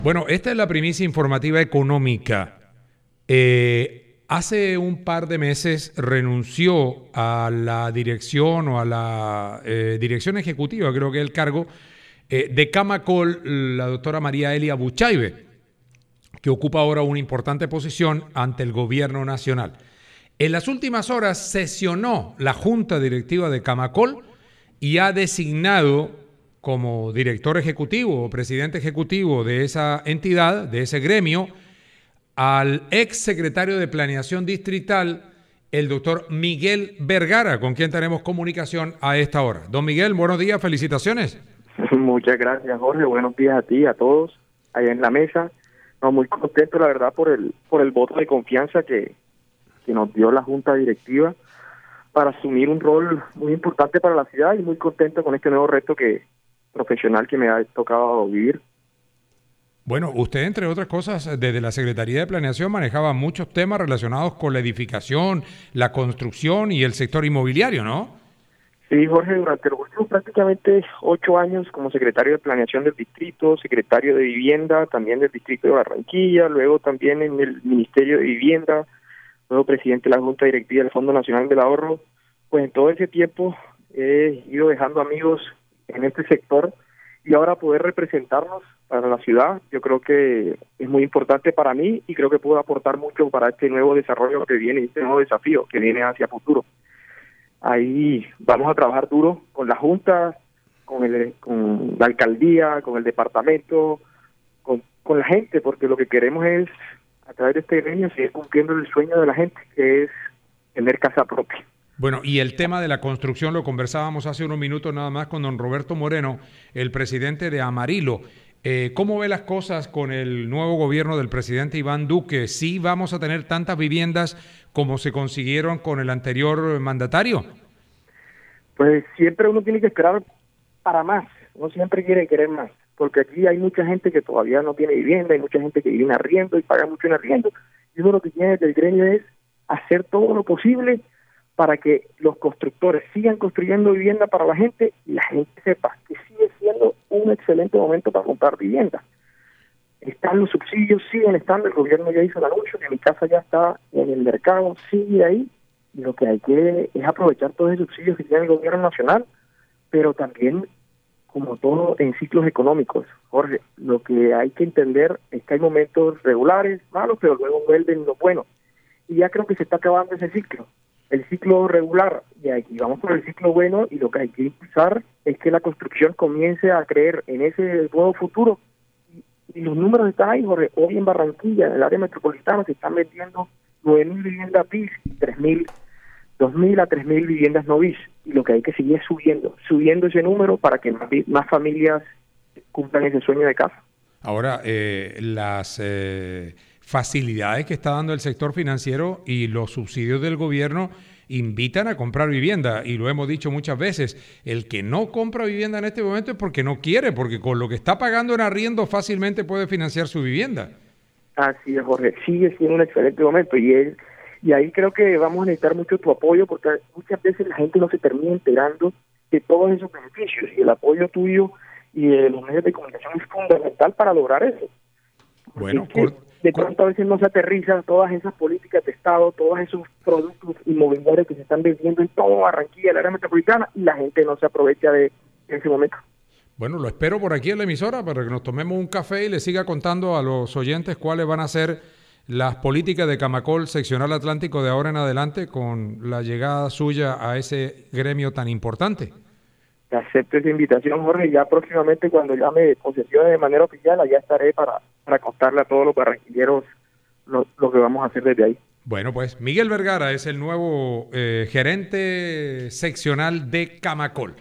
Bueno, esta es la primicia informativa económica. Hace un par de meses renunció a la dirección o a la dirección ejecutiva, creo que es el cargo, de Camacol, la doctora María Elia Buchaibe, que ocupa ahora una importante posición ante el gobierno nacional. En las últimas horas sesionó la junta directiva de Camacol y ha designado como director ejecutivo o presidente ejecutivo de esa entidad, de ese gremio, al ex secretario de Planeación Distrital, el doctor Miguel Vergara, con quien tenemos comunicación a esta hora. Don Miguel, buenos días, felicitaciones. Muchas gracias, Jorge. Buenos días a ti, a todos, allá en la mesa. No, muy contento, la verdad, por el voto de confianza que nos dio la Junta Directiva para asumir un rol muy importante para la ciudad, y muy contento con este nuevo reto profesional que me ha tocado vivir. Bueno, usted, entre otras cosas, desde la Secretaría de Planeación manejaba muchos temas relacionados con la edificación, la construcción y el sector inmobiliario, ¿no? Sí, Jorge, durante los últimos prácticamente 8 años como secretario de Planeación del Distrito, secretario de Vivienda también del Distrito de Barranquilla, luego también en el Ministerio de Vivienda, luego presidente de la Junta Directiva del Fondo Nacional del Ahorro. Pues en todo ese tiempo he ido dejando amigos en este sector, y ahora poder representarnos para la ciudad, yo creo que es muy importante para mí, y creo que puedo aportar mucho para este nuevo desarrollo que viene, este nuevo desafío que viene hacia futuro. Ahí vamos a trabajar duro con la Junta, con la alcaldía, con el departamento, con la gente, porque lo que queremos es, a través de este gremio, seguir cumpliendo el sueño de la gente, que es tener casa propia. Bueno, y el tema de la construcción lo conversábamos hace unos minutos nada más con don Roberto Moreno, el presidente de Amarillo. ¿Cómo ve las cosas con el nuevo gobierno del presidente Iván Duque? ¿Sí vamos a tener tantas viviendas como se consiguieron con el anterior mandatario? Pues siempre uno tiene que esperar para más, uno siempre quiere querer más, porque aquí hay mucha gente que todavía no tiene vivienda, hay mucha gente que vive en arriendo y paga mucho en arriendo, y uno lo que tiene desde el gremio es hacer todo lo posible para que los constructores sigan construyendo vivienda para la gente, y la gente sepa que sigue siendo un excelente momento para comprar vivienda. Están los subsidios, siguen estando, el gobierno ya hizo el anuncio que mi casa ya está en el mercado, sigue ahí, y lo que hay que es aprovechar todos esos subsidios que tiene el gobierno nacional, pero también, como todo en ciclos económicos, Jorge, lo que hay que entender es que hay momentos regulares, malos, pero luego vuelven los buenos, y ya creo que se está acabando ese ciclo. El ciclo regular, y aquí vamos por el ciclo bueno, y lo que hay que impulsar es que la construcción comience a creer en ese nuevo futuro, y los números están ahí, Jorge. Hoy en Barranquilla, en el área metropolitana, se están vendiendo 9.000 viviendas BIS, 2.000 a 3.000 viviendas no BIS, y lo que hay que seguir es subiendo ese número para que más familias cumplan ese sueño de casa. Ahora, las facilidades que está dando el sector financiero y los subsidios del gobierno invitan a comprar vivienda, y lo hemos dicho muchas veces, el que no compra vivienda en este momento es porque no quiere, porque con lo que está pagando en arriendo fácilmente puede financiar su vivienda. Así es, Jorge, sigue siendo un excelente momento, y ahí creo que vamos a necesitar mucho tu apoyo, porque muchas veces la gente no se termina enterando de todos esos beneficios, y el apoyo tuyo y de los medios de comunicación es fundamental para lograr eso. Bueno, de pronto a veces no se aterrizan todas esas políticas de Estado, todos esos productos inmobiliarios que se están vendiendo en todo Barranquilla, el área metropolitana, y la gente no se aprovecha de ese momento. Bueno, lo espero por aquí en la emisora para que nos tomemos un café y le siga contando a los oyentes cuáles van a ser las políticas de Camacol Seccional Atlántico de ahora en adelante, con la llegada suya a ese gremio tan importante. Acepto esa invitación, Jorge, ya próximamente, cuando ya me posesione de manera oficial, allá estaré para contarle a todos los barranquilleros lo que vamos a hacer desde ahí. Bueno, pues Miguel Vergara es el nuevo gerente seccional de Camacol.